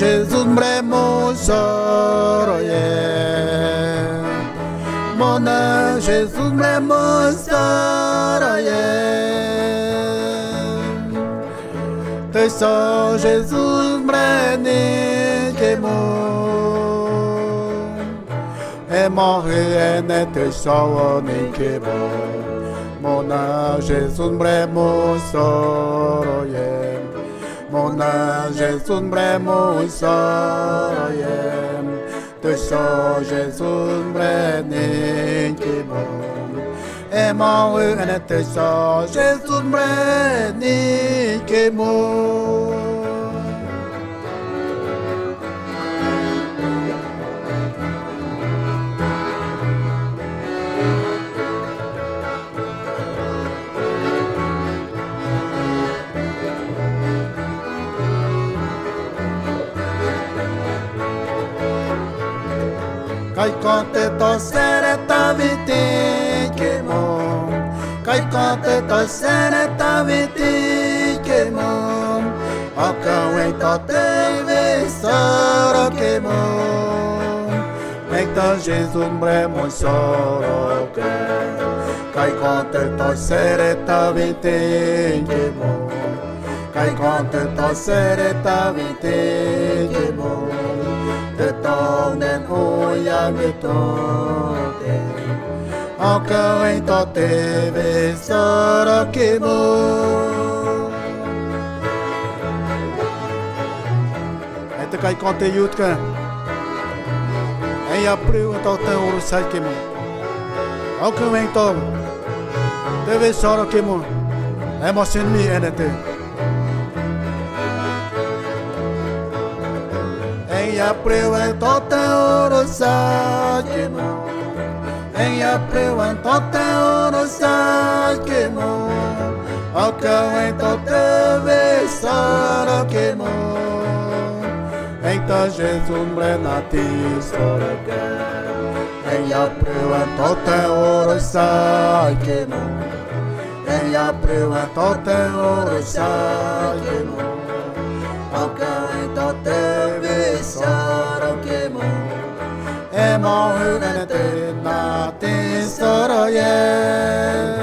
Jesus mremo soroye. Mona Jesus mremo soroye. Te so Jesus mreni kemo. E morre ne te so ni kemo. Mona Jesus mremo soroye. Mona Jesus mremo soroye. Te so Jesus mreni kemo. E morre ne te so Jesus mreni kemo. Kai kante to sere ta viti che mo. Kai kante to sere ta viti che mo. Akawe to te ve soro che mo. Mekta Jesus mremo soro che. Kai kante to sere ta viti che mo. Kai kante to sere ta viti che mo. Te tonen oya me tote. Encore un tote ve soro que mo. Ete kai kante yutka. Ei apriu un tote oro sai que mo. Encore un tote. Te ve soro que mo. Emotion mi enete. Em abril em tote oro saquemo. Em abril em tote oro saquemo. O cão em tote vesoro quemo. Então Jesus mrenati soroke. Em abril em tote oro saquemo. Em abril em tote oro saquemo. O cão em tote soro che mo. E mo hunete na te soro ye.